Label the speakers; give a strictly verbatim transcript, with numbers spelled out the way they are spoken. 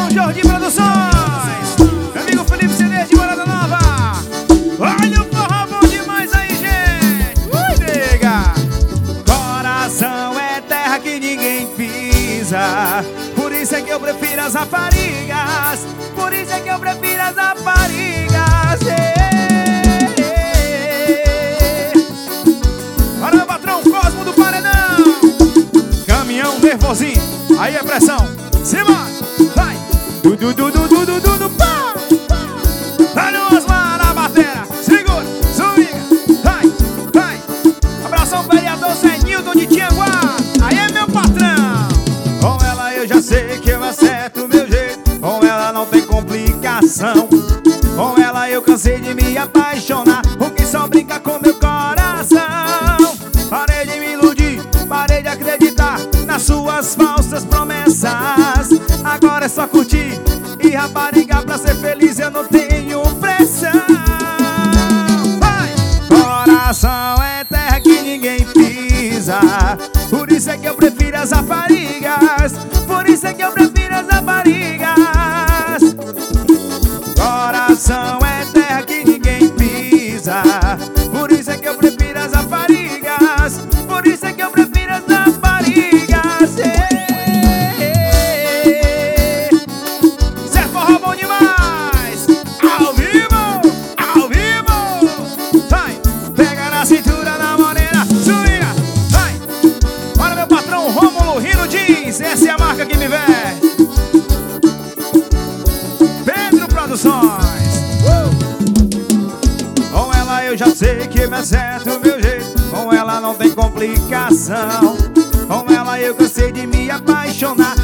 Speaker 1: com Jordi Produções. Meu amigo Felipe C D de Morada Nova. Olha o forró bom demais aí, gente. Ui, nega. Coração é terra que ninguém pisa. Por isso é que eu prefiro as raparigas. Por isso é que eu prefiro as raparigas. Ei, ei. Olha meu patrão Cosmo do Paredão. Caminhão nervosinho. Aí é pressão. Cima. Vai. Du, du, du, du, du, du, du, du, pá. Olha o Osmar na batera. Segura. Swinga. Vai. Vai. Abração vereador Zé Nilton de Tianguá. Aí é meu patrão. Com ela eu já sei que eu acerto o meu jeito. Com ela não tem complicação. Com ela eu cansei de me apaixonar. Porque só brinca com meu coração. Parei de me iludir, parei de acreditar nas suas falsas promessas. Agora é só curtir e rapariga, pra ser feliz eu não tenho pressão. Vai! Coração é terra que ninguém pisa. Por isso é que eu prefiro as raparigas. Por isso é que eu prefiro as raparigas. Coração é terra que ninguém pisa. Por isso é que eu prefiro as raparigas. Por isso é que eu prefiro as raparigas. Zé Forró bom demais. Ao vivo, ao vivo. Vai, pega na cintura da morena. Swinga, vai. Olha meu patrão Rômulo Rino Jeans. Essa é a marca que me veste. Pedro Produções. uh! Com ela eu já sei que me acerto o meu jeito. Com ela não tem complicação. Com ela eu cansei de me apaixonar.